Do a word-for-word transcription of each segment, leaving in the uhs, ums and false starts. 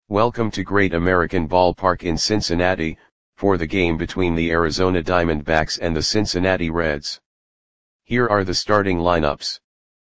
Welcome to Great American Ballpark in Cincinnati, for the game between the Arizona Diamondbacks and the Cincinnati Reds. Here are the starting lineups.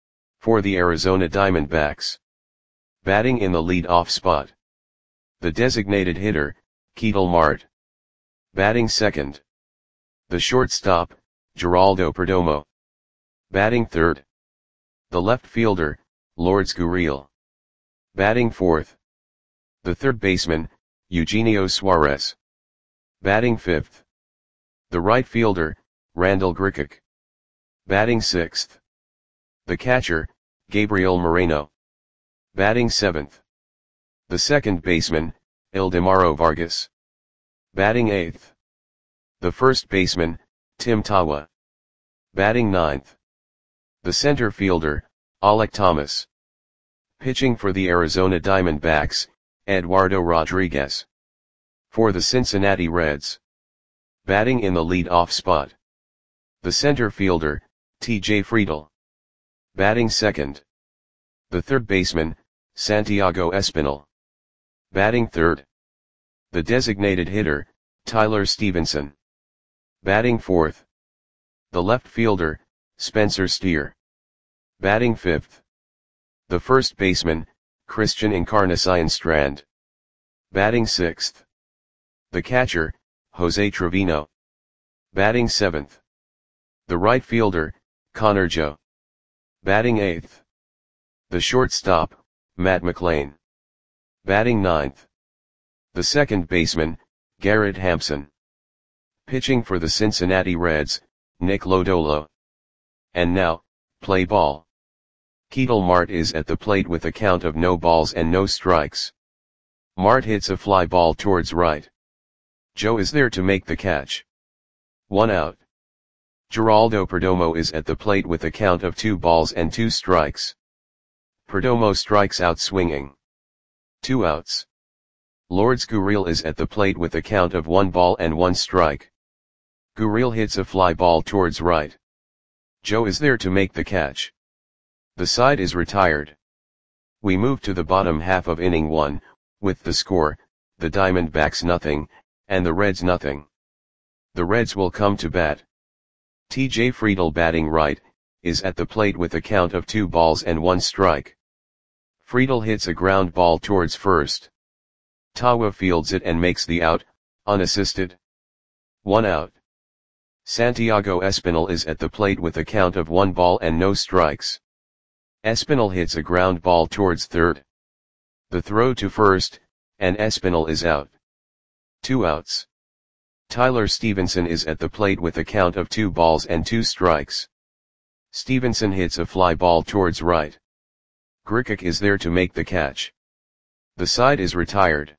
For the Arizona Diamondbacks. Batting in the lead-off spot. The designated hitter, Ketel Marte. Batting second. The shortstop, Geraldo Perdomo. Batting third. The left fielder, Lourdes Gurriel. Batting fourth. The third baseman, Eugenio Suarez. Batting fifth. The right fielder, Randal Grichuk. Batting sixth. The catcher, Gabriel Moreno. Batting seventh. The second baseman, Ildemaro Vargas. Batting eighth. The first baseman, Tim Tawa. Batting ninth. The center fielder, Alek Thomas. Pitching for the Arizona Diamondbacks, Eduardo Rodriguez. For the Cincinnati Reds. Batting in the lead-off spot. The center fielder, T J Friedl. Batting second. The third baseman, Santiago Espinal. Batting third. The designated hitter, Tyler Stephenson. Batting fourth. The left fielder, Spencer Steer. Batting fifth. The first baseman, Christian Encarnacion Strand. Batting sixth. The catcher, Jose Trevino. Batting seventh. The right fielder, Connor Joe. Batting eighth. The shortstop, Matt McLain. Batting ninth. The second baseman, Garrett Hampson. Pitching for the Cincinnati Reds, Nick Lodolo. And now, play ball. Ketel Marte is at the plate with a count of no balls and no strikes. Marte hits a fly ball towards right. Joe is there to make the catch. One out. Geraldo Perdomo is at the plate with a count of two balls and two strikes. Perdomo strikes out swinging. Two outs. Lourdes Gurriel is at the plate with a count of one ball and one strike. Gurriel hits a fly ball towards right. Joe is there to make the catch. The side is retired. We move to the bottom half of inning one, with the score, the Diamondbacks nothing, and the Reds nothing. The Reds will come to bat. T J Friedl batting right, is at the plate with a count of two balls and one strike. Friedl hits a ground ball towards first. Tawa fields it and makes the out, unassisted. One out. Santiago Espinal is at the plate with a count of one ball and no strikes. Espinal hits a ground ball towards third. The throw to first, and Espinal is out. Two outs. Tyler Stephenson is at the plate with a count of two balls and two strikes. Stephenson hits a fly ball towards right. Grichuk is there to make the catch. The side is retired.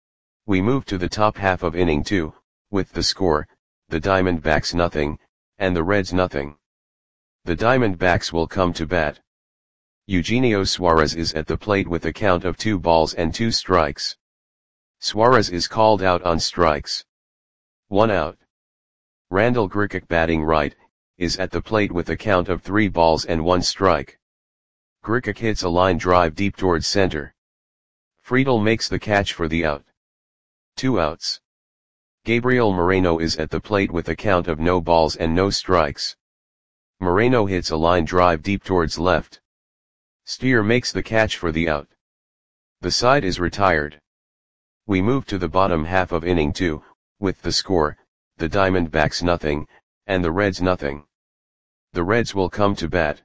We move to the top half of inning two, with the score, the Diamondbacks nothing, and the Reds nothing. The Diamondbacks will come to bat. Eugenio Suarez is at the plate with a count of two balls and two strikes. Suarez is called out on strikes. One out. Randal Grichuk batting right, is at the plate with a count of three balls and one strike. Grichuk hits a line drive deep towards center. Friedl makes the catch for the out. Two outs. Gabriel Moreno is at the plate with a count of no balls and no strikes. Moreno hits a line drive deep towards left. Steer makes the catch for the out. The side is retired. We move to the bottom half of inning two, with the score, the Diamondbacks nothing, and the Reds nothing. The Reds will come to bat.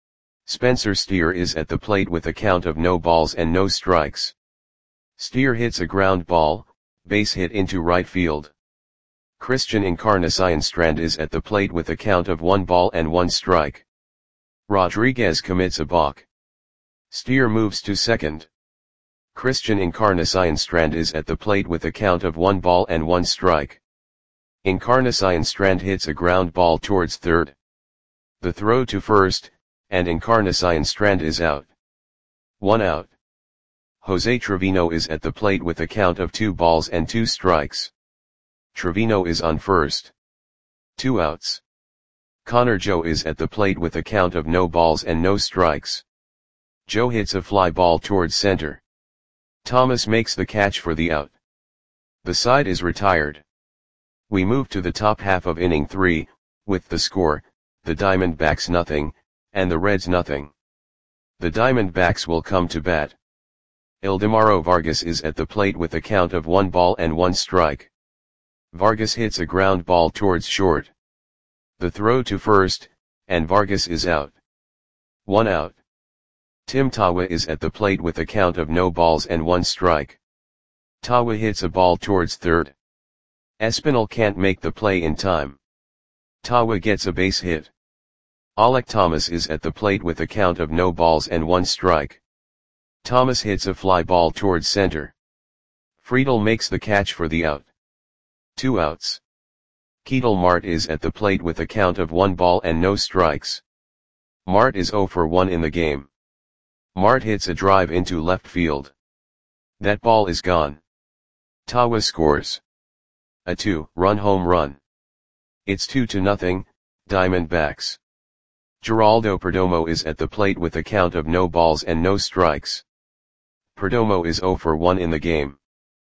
Spencer Steer is at the plate with a count of no balls and no strikes. Steer hits a ground ball, base hit into right field. Christian Encarnacion Strand is at the plate with a count of one ball and one strike. Rodriguez commits a balk. Steer moves to second. Christian Encarnacion Strand is at the plate with a count of one ball and one strike. Encarnacion Strand hits a ground ball towards third. The throw to first, and Encarnacion Strand is out. One out. Jose Trevino is at the plate with a count of two balls and two strikes. Trevino is on first. Two outs. Connor Joe is at the plate with a count of no balls and no strikes. Joe hits a fly ball towards center. Thomas makes the catch for the out. The side is retired. We move to the top half of inning three, with the score, the Diamondbacks nothing, and the Reds nothing. The Diamondbacks will come to bat. Ildemaro Vargas is at the plate with a count of one ball and one strike. Vargas hits a ground ball towards short. The throw to first, and Vargas is out. One out. Tim Tawa is at the plate with a count of no balls and one strike. Tawa hits a ball towards third. Espinal can't make the play in time. Tawa gets a base hit. Alek Thomas is at the plate with a count of no balls and one strike. Thomas hits a fly ball towards center. Friedel makes the catch for the out. Two outs. Ketel Marte is at the plate with a count of one ball and no strikes. Marte is zero for one in the game. Marte hits a drive into left field. That ball is gone. Tawa scores a two-run home run. It's two to nothing, Diamondbacks. Geraldo Perdomo is at the plate with a count of no balls and no strikes. Perdomo is zero for one in the game.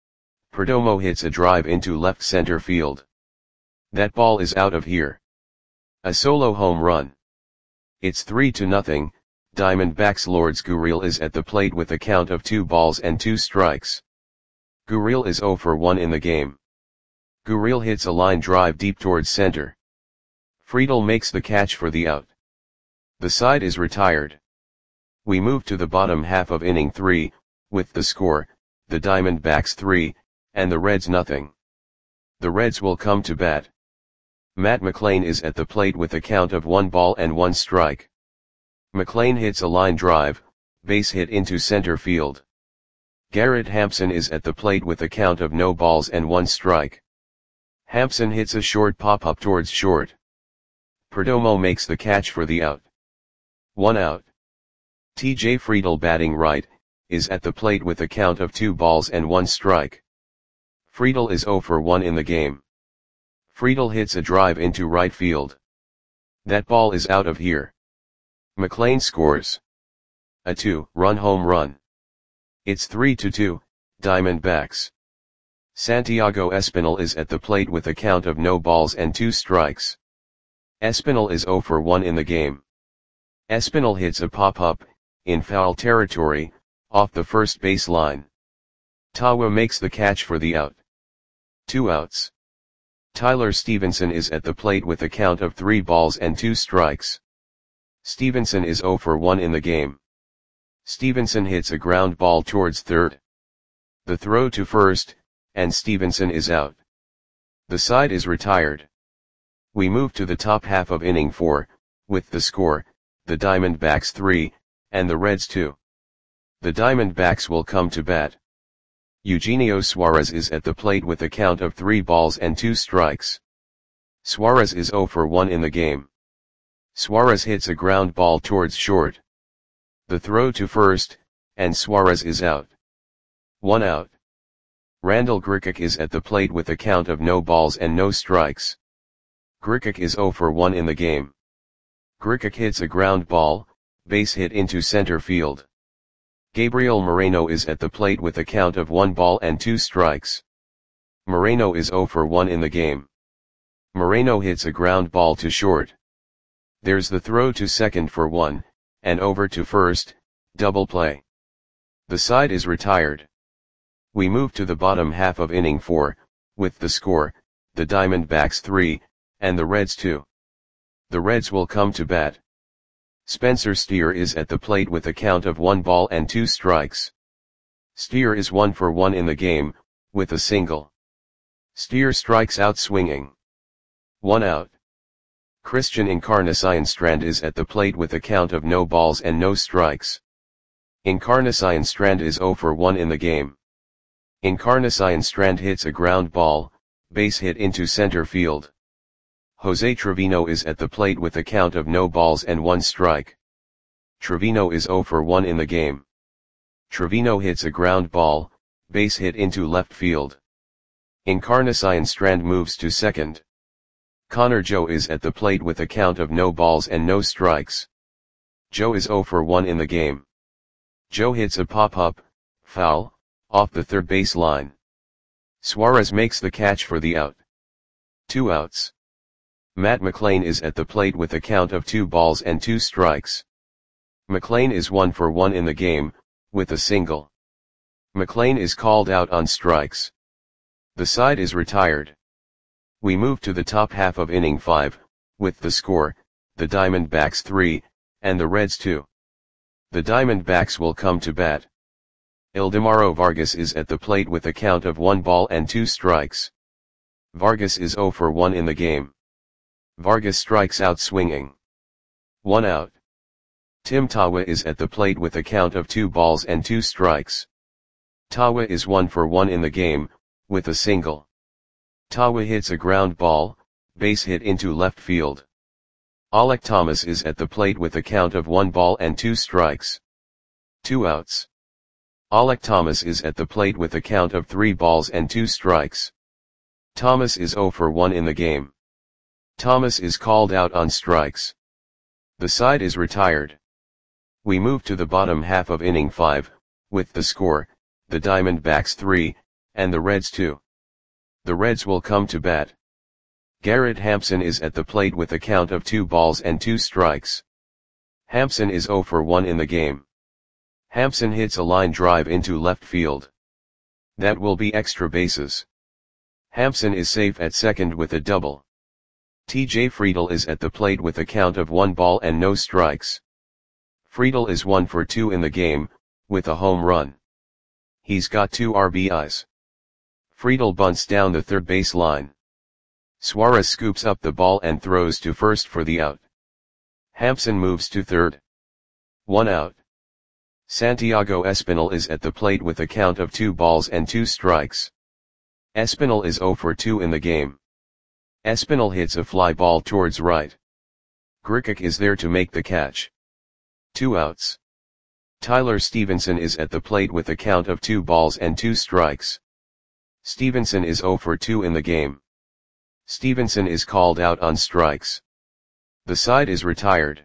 Perdomo hits a drive into left center field. That ball is out of here. A solo home run. It's three to nothing, Diamondbacks. Lourdes Gurriel is at the plate with a count of two balls and two strikes. Gurriel is zero for one in the game. Gurriel hits a line drive deep towards center. Friedel makes the catch for the out. The side is retired. We move to the bottom half of inning three, with the score, the Diamondbacks three, and the Reds nothing. The Reds will come to bat. Matt McLain is at the plate with a count of one ball and one strike. McLain hits a line drive, base hit into center field. Garrett Hampson is at the plate with a count of no balls and one strike. Hampson hits a short pop-up towards short. Perdomo makes the catch for the out. One out. T J Friedel, batting right, is at the plate with a count of two balls and one strike. Friedel is zero for one in the game. Friedel hits a drive into right field. That ball is out of here. McLain scores a two-run home run. It's three to two, Diamondbacks. Santiago Espinal is at the plate with a count of no balls and two strikes. Espinal is zero for one in the game. Espinal hits a pop-up, in foul territory, off the first base line. Tawa makes the catch for the out. Two outs. Tyler Stevenson is at the plate with a count of three balls and two strikes. Stevenson is zero for one in the game. Stevenson hits a ground ball towards third. The throw to first, and Stevenson is out. The side is retired. We move to the top half of inning four, with the score, the Diamondbacks three, and the Reds two. The Diamondbacks will come to bat. Eugenio Suarez is at the plate with a count of three balls and two strikes. Suarez is zero for one in the game. Suarez hits a ground ball towards short. The throw to first, and Suarez is out. One out. Randall Grichuk is at the plate with a count of no balls and no strikes. Grichuk is zero for one in the game. Grichuk hits a ground ball, base hit into center field. Gabriel Moreno is at the plate with a count of one ball and two strikes. Moreno is zero for one in the game. Moreno hits a ground ball to short. There's the throw to second for one, and over to first, double play. The side is retired. We move to the bottom half of inning four, with the score, the Diamondbacks three, and the Reds two. The Reds will come to bat. Spencer Steer is at the plate with a count of one ball and two strikes. Steer is one for one in the game, with a single. Steer strikes out swinging. One out. Christian Encarnacion-Strand is at the plate with a count of no balls and no strikes. Encarnacion-Strand is zero for one in the game. Encarnacion-Strand hits a ground ball, base hit into center field. Jose Trevino is at the plate with a count of no balls and one strike. Trevino is zero for one in the game. Trevino hits a ground ball, base hit into left field. Encarnacion-Strand moves to second. Connor Joe is at the plate with a count of no balls and no strikes. Joe is zero for one in the game. Joe hits a pop-up, foul, off the third base line. Suarez makes the catch for the out. Two outs. Matt McLain is at the plate with a count of two balls and two strikes. McLain is one for one in the game, with a single. McLain is called out on strikes. The side is retired. We move to the top half of inning five, with the score, the Diamondbacks three, and the Reds two. The Diamondbacks will come to bat. Ildemaro Vargas is at the plate with a count of one ball and two strikes. Vargas is zero for one in the game. Vargas strikes out swinging. One out. Tim Tawa is at the plate with a count of two balls and two strikes. Tawa is one for one in the game, with a single. Tawa hits a ground ball, base hit into left field. Alek Thomas is at the plate with a count of one ball and two strikes. Two outs. Alek Thomas is at the plate with a count of three balls and two strikes. Thomas is zero for one in the game. Thomas is called out on strikes. The side is retired. We move to the bottom half of inning five, with the score, the Diamondbacks three, and the Reds two. The Reds will come to bat. Garrett Hampson is at the plate with a count of two balls and two strikes. Hampson is zero for one in the game. Hampson hits a line drive into left field. That will be extra bases. Hampson is safe at second with a double. T J Friedel is at the plate with a count of one ball and no strikes. Friedel is one for two in the game, with a home run. He's got two R B Is. Friedel bunts down the third base line. Suarez scoops up the ball and throws to first for the out. Hampson moves to third. One out. Santiago Espinal is at the plate with a count of two balls and two strikes. Espinal is zero for two in the game. Espinal hits a fly ball towards right. Grichuk is there to make the catch. Two outs. Tyler Stevenson is at the plate with a count of two balls and two strikes. Stevenson is zero for two in the game. Stevenson is called out on strikes. The side is retired.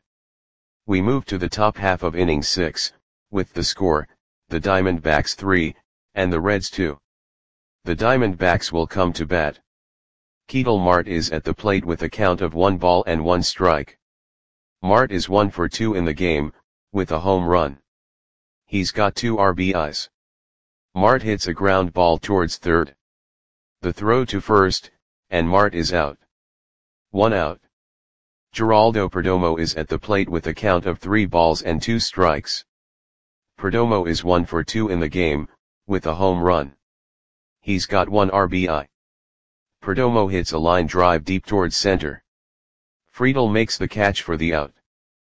We move to the top half of inning six, with the score, the Diamondbacks three, and the Reds two. The Diamondbacks will come to bat. Ketel Marte is at the plate with a count of one ball and one strike. Marte is one for two in the game, with a home run. He's got two R B Is. Marte hits a ground ball towards third. The throw to first, and Marte is out. One out. Geraldo Perdomo is at the plate with a count of three balls and two strikes. Perdomo is one for two in the game, with a home run. He's got one R B I. Perdomo hits a line drive deep towards center. Friedel makes the catch for the out.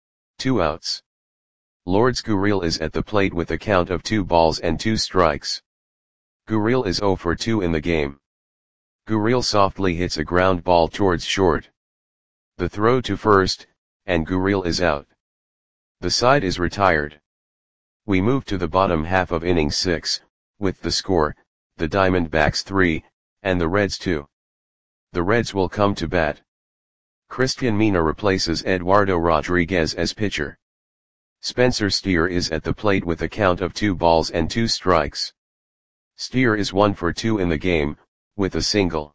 Two outs. Lourdes Gurriel is at the plate with a count of two balls and two strikes. Gurriel is zero for two in the game. Gurriel softly hits a ground ball towards short. The throw to first, and Gurriel is out. The side is retired. We move to the bottom half of inning six, with the score, the Diamondbacks three, and the Reds two. The Reds will come to bat. Christian Mina replaces Eduardo Rodriguez as pitcher. Spencer Steer is at the plate with a count of two balls and two strikes. Steer is one for two in the game, with a single.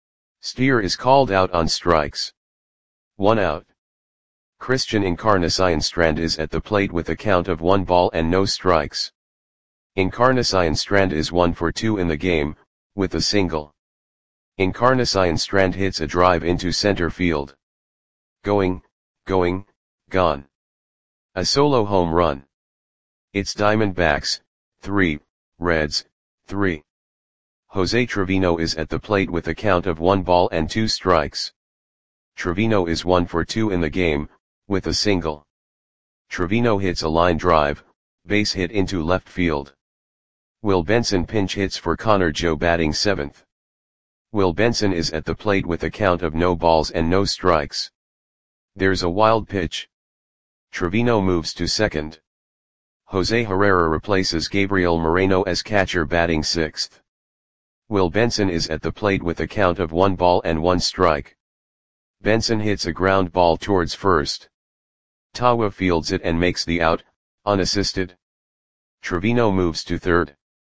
Steer is called out on strikes. One out. Christian Encarnacion-Strand is at the plate with a count of one ball and no strikes. Encarnacion-Strand is one for two in the game, with a single. Encarnacion-Strand hits a drive into center field. Going, going, gone. A solo home run. It's Diamondbacks, three, Reds, three. Jose Trevino is at the plate with a count of one ball and two strikes. Trevino is one for two in the game, with a single. Trevino hits a line drive, base hit into left field. Will Benson pinch hits for Connor Joe batting seventh. Will Benson is at the plate with a count of no balls and no strikes. There's a wild pitch. Trevino moves to second. Jose Herrera replaces Gabriel Moreno as catcher batting sixth. Will Benson is at the plate with a count of one ball and one strike. Benson hits a ground ball towards first. Tawa fields it and makes the out, unassisted. Trevino moves to third.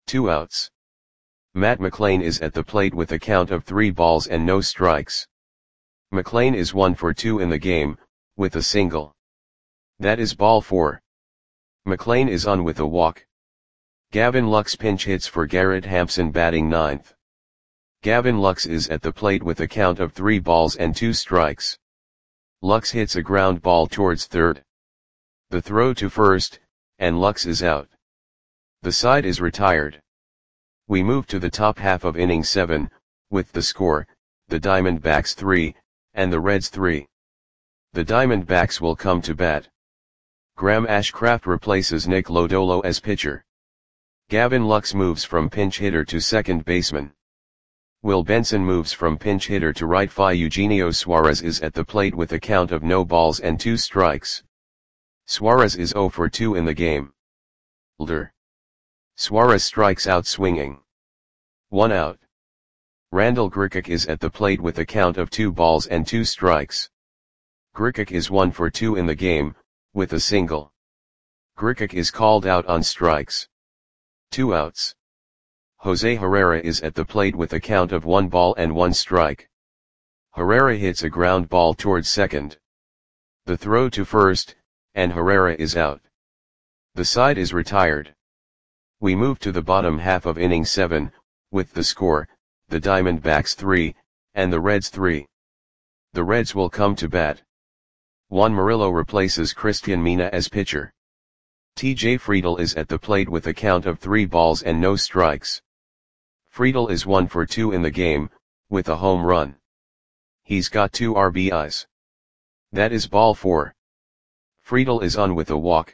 Two outs. Matt McLain is at the plate with a count of three balls and no strikes. McLain is one for two in the game, with a single. That is ball four. McLain is on with a walk. Gavin Lux pinch hits for Garrett Hampson batting ninth. Gavin Lux is at the plate with a count of three balls and two strikes. Lux hits a ground ball towards third. The throw to first, and Lux is out. The side is retired. We move to the top half of inning seven, with the score, the Diamondbacks three, and the Reds three. The Diamondbacks will come to bat. Graham Ashcraft replaces Nick Lodolo as pitcher. Gavin Lux moves from pinch hitter to second baseman. Will Benson moves from pinch hitter to right field. Eugenio Suarez is at the plate with a count of no balls and two strikes. Suarez is zero for two in the game. Lder. Suarez strikes out swinging. One out. Randall Grichuk is at the plate with a count of two balls and two strikes. Grichuk is one for two in the game, with a single. Grichuk is called out on strikes. Two outs. Jose Herrera is at the plate with a count of one ball and one strike. Herrera hits a ground ball towards second. The throw to first, and Herrera is out. The side is retired. We move to the bottom half of inning seven, with the score, the Diamondbacks three, and the Reds three. The Reds will come to bat. Juan Murillo replaces Christian Mina as pitcher. T J Friedl is at the plate with a count of three balls and no strikes. Friedl is one for two in the game, with a home run. He's got two R B Is. That is ball four. Friedl is on with a walk.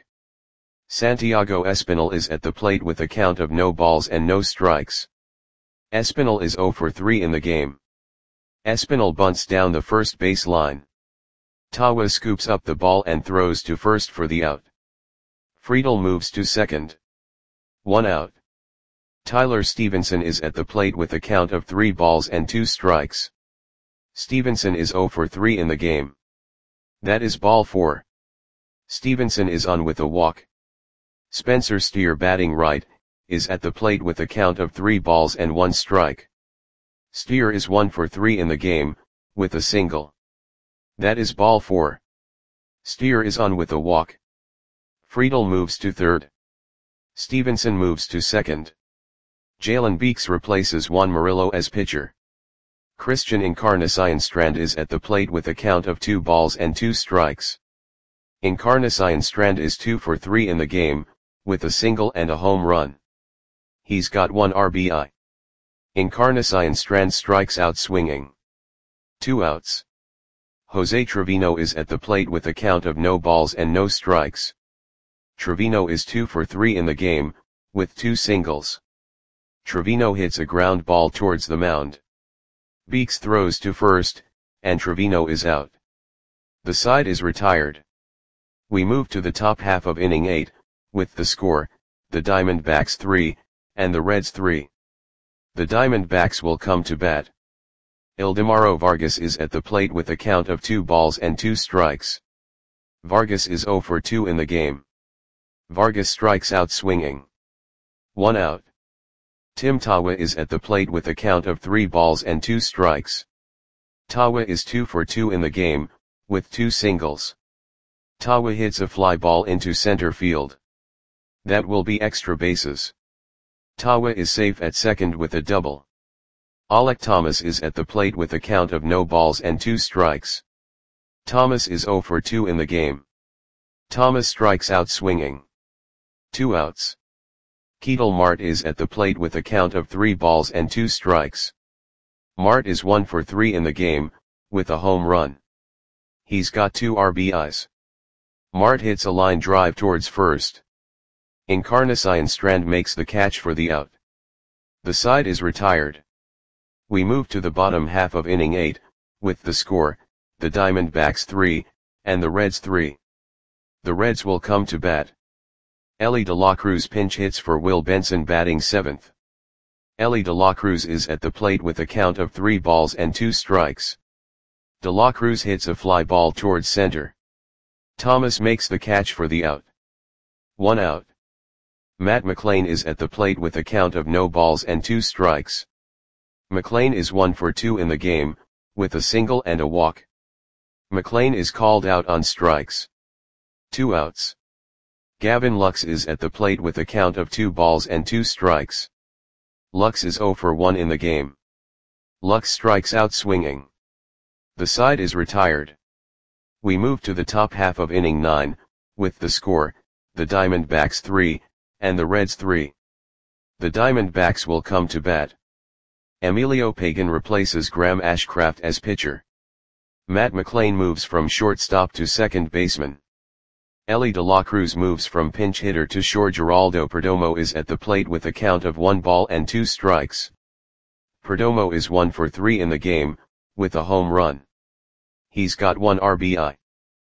Santiago Espinal is at the plate with a count of no balls and no strikes. Espinal is zero for three in the game. Espinal bunts down the first base line. Tawa scoops up the ball and throws to first for the out. Friedl moves to second. One out. Tyler Stevenson is at the plate with a count of three balls and two strikes. Stevenson is zero for three in the game. That is ball four. Stevenson is on with a walk. Spencer Steer batting right, is at the plate with a count of three balls and one strike. Steer is one for three in the game, with a single. That is ball four. Steer is on with a walk. Friedl moves to third. Stevenson moves to second. Jalen Beeks replaces Juan Murillo as pitcher. Christian Encarnacion-Strand is at the plate with a count of two balls and two strikes. Encarnacion-Strand is two for three in the game, with a single and a home run. He's got one R B I. Encarnacion-Strand strikes out swinging. Two outs. Jose Trevino is at the plate with a count of no balls and no strikes. Trevino is two for three in the game, with two singles. Trevino hits a ground ball towards the mound. Beeks throws to first, and Trevino is out. The side is retired. We move to the top half of inning eight, with the score, the Diamondbacks three, and the Reds three. The Diamondbacks will come to bat. Ildemaro Vargas is at the plate with a count of two balls and two strikes. Vargas is zero for two in the game. Vargas strikes out swinging. One out. Tim Tawa is at the plate with a count of three balls and two strikes. Tawa is two for two in the game, with two singles. Tawa hits a fly ball into center field. That will be extra bases. Tawa is safe at second with a double. Alek Thomas is at the plate with a count of no balls and two strikes. Thomas is zero for two in the game. Thomas strikes out swinging. Two outs. Ketel Marte is at the plate with a count of three balls and two strikes. Marte is one for three in the game, with a home run. He's got two R B Is. Marte hits a line drive towards first. Encarnacion-Strand makes the catch for the out. The side is retired. We move to the bottom half of inning eight, with the score, the Diamondbacks three, and the Reds three. The Reds will come to bat. Elly De La Cruz pinch hits for Will Benson batting seventh. Elly De La Cruz is at the plate with a count of three balls and two strikes. De La Cruz hits a fly ball towards center. Thomas makes the catch for the out. One out. Matt McLain is at the plate with a count of no balls and two strikes. McLain is one for two in the game, with a single and a walk. McLain is called out on strikes. Two outs. Gavin Lux is at the plate with a count of two balls and two strikes. Lux is zero for one in the game. Lux strikes out swinging. The side is retired. We move to the top half of inning nine, with the score, the Diamondbacks three, and the Reds three. The Diamondbacks will come to bat. Emilio Pagan replaces Graham Ashcraft as pitcher. Matt McLain moves from shortstop to second baseman. Elly De La Cruz moves from pinch hitter to short. Geraldo Perdomo is at the plate with a count of one ball and two strikes. Perdomo is one for three in the game, with a home run. He's got one R B I.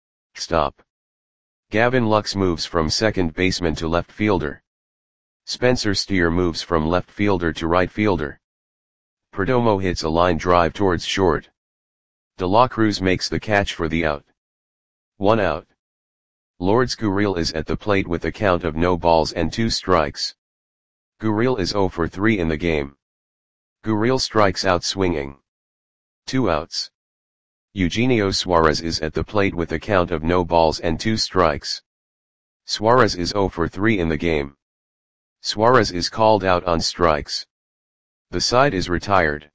Stop. Gavin Lux moves from second baseman to left fielder. Spencer Steer moves from left fielder to right fielder. Perdomo hits a line drive towards short. De La Cruz makes the catch for the out. One out. Lourdes Gurriel is at the plate with a count of no balls and two strikes. Gurriel is zero for three in the game. Gurriel strikes out swinging. Two outs. Eugenio Suarez is at the plate with a count of no balls and two strikes. Suarez is zero for three in the game. Suarez is called out on strikes. The side is retired.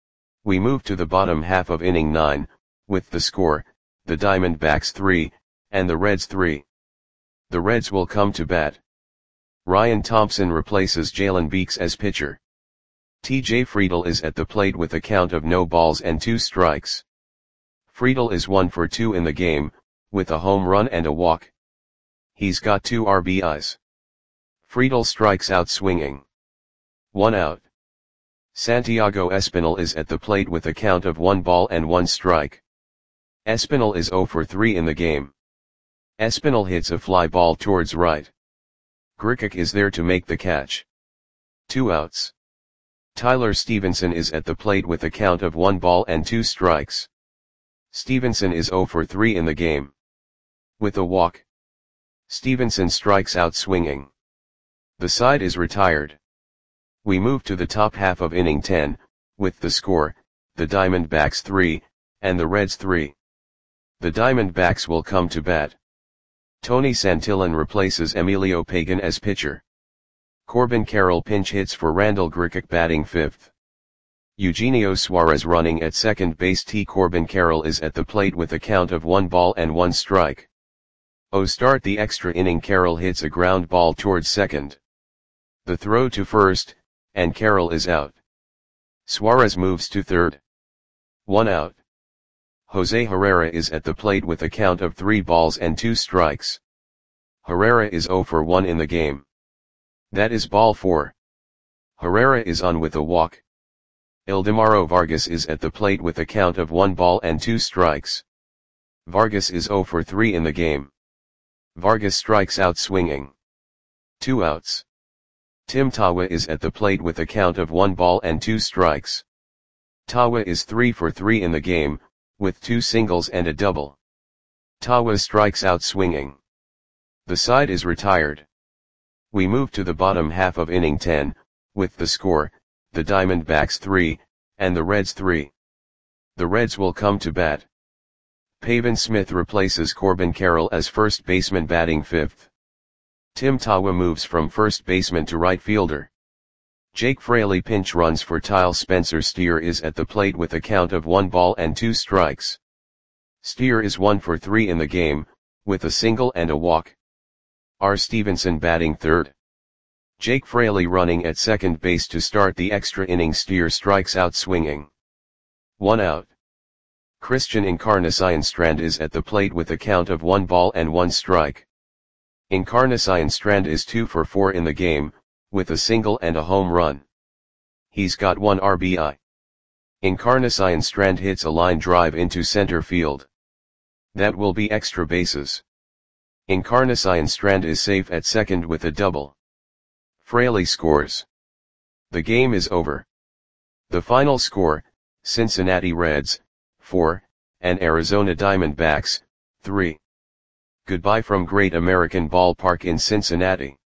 We move to the bottom half of inning nine, with the score, the Diamondbacks three, and the Reds three. The Reds will come to bat. Ryan Thompson replaces Jalen Beeks as pitcher. T J Friedl is at the plate with a count of no balls and two strikes. Friedl is one for two in the game, with a home run and a walk. He's got two R B Is. Friedl strikes out swinging. One out. Santiago Espinal is at the plate with a count of one ball and one strike. Espinal is zero for three in the game. Espinal hits a fly ball towards right. Grichuk is there to make the catch. Two outs. Tyler Stevenson is at the plate with a count of one ball and two strikes. Stevenson is zero for three in the game. With a walk. Stevenson strikes out swinging. The side is retired. We move to the top half of inning ten, with the score, the Diamondbacks three, and the Reds three. The Diamondbacks will come to bat. Tony Santillan replaces Emilio Pagan as pitcher. Corbin Carroll pinch hits for Randall Grichuk batting fifth. Eugenio Suarez running at second base. T. Corbin Carroll is at the plate with a count of one ball and one strike. O start the extra inning. Carroll hits a ground ball towards second. The throw to first, and Carroll is out. Suarez moves to third. One out. Jose Herrera is at the plate with a count of three balls and two strikes. Herrera is zero for one in the game. That is ball four. Herrera is on with a walk. Ildemaro Vargas is at the plate with a count of one ball and two strikes. Vargas is zero for three in the game. Vargas strikes out swinging. Two outs. Tim Tawa is at the plate with a count of one ball and two strikes. Tawa is three for three in the game, with two singles and a double. Tawa strikes out swinging. The side is retired. We move to the bottom half of inning ten, with the score, the Diamondbacks three, and the Reds three. The Reds will come to bat. Pavin Smith replaces Corbin Carroll as first baseman batting fifth. Tim Tawa moves from first baseman to right fielder. Jake Fraley pinch runs for Tile. Spencer Steer is at the plate with a count of one ball and two strikes. Steer is one for three in the game, with a single and a walk. R. Stevenson batting third. Jake Fraley running at second base to start the extra inning. Steer strikes out swinging. One out. Christian Encarnacion-Strand is at the plate with a count of one ball and one strike. Encarnacion-Strand is two for four in the game, with a single and a home run. He's got one R B I. Encarnacion-Strand hits a line drive into center field. That will be extra bases. Encarnacion-Strand is safe at second with a double. Fraley scores. The game is over. The final score, Cincinnati Reds, four, and Arizona Diamondbacks, three. Goodbye from Great American Ballpark in Cincinnati.